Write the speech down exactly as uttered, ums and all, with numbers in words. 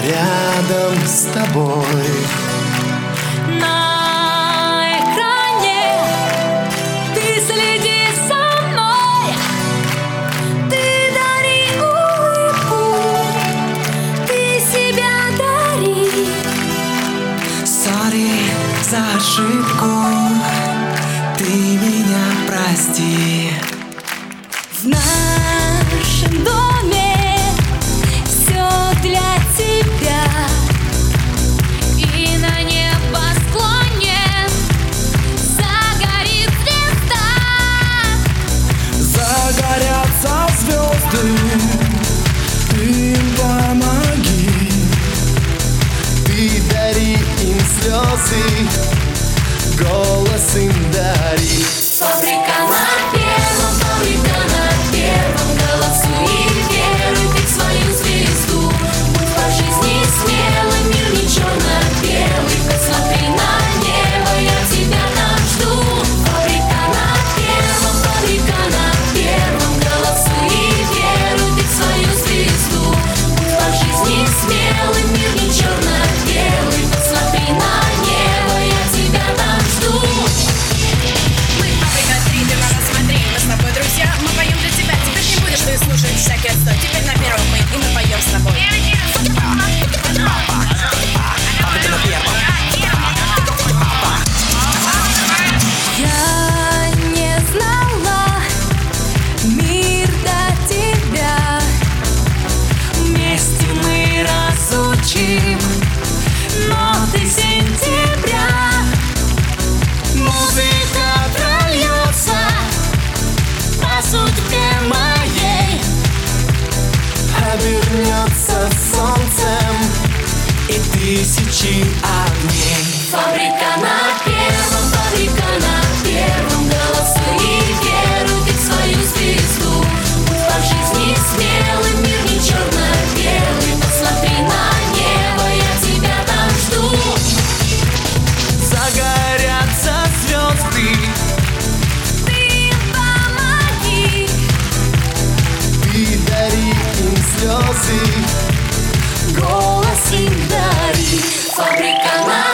рядом с тобой. На экране ты следи за мной, ты дари улыбку, ты себя дари. Сори за ошибку, ты меня прости. В нашем доме все для тебя, и на небосклоне загорит звезда. Загорятся звезды, ты им помоги. Ты дари им слезы, голос им дари. Фабрика на первом, фабрика на первом, голосуй и веруй ты в свою звезду. Будь по жизни смелым, мир не черно-белый, посмотри на небо, я тебя там жду. Фабрика на первом, фабрика на первом, голосуй и веруй ты в свою звезду. Будь по жизни смелым, мир не черно-белый, посмотри на небо, я тебя там жду. Друзья, мы поем для тебя, теперь не будешь ты слушать всякий отстой. Теперь на первом мы, и мы поем с тобой. Я не знала мир до тебя, вместе мы разучим ноты сентября. Музыка прольется по судьбе моей, Обернется солнцем и тысячи огней. фабрика на первом, фабрика на первом, голосуй и веруй ты в свою звезду. Будь по жизни смелым, мир не черно-белый, посмотри на небо, я тебя там жду. Загорятся звезды, Ты помоги. ты дари им слезы, голос им дари. Фабрика на